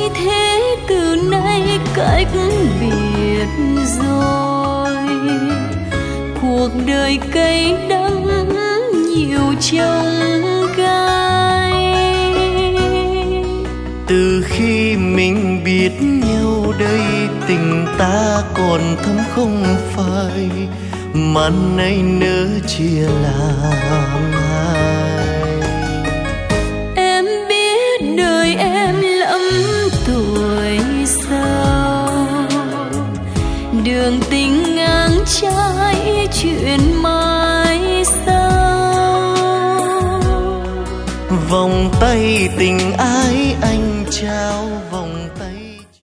thế từ nay cách biệt rồi, cuộc đời cay đắng nhiều chông gai. Từ khi mình biết nhau đây, tình ta còn thắm không phai, mà nay nỡ chia làm hai. Em biết đời em lắm tuổi sao, đường tình ngang trái chuyện mai sau. Vòng tay tình ái anh trao, vòng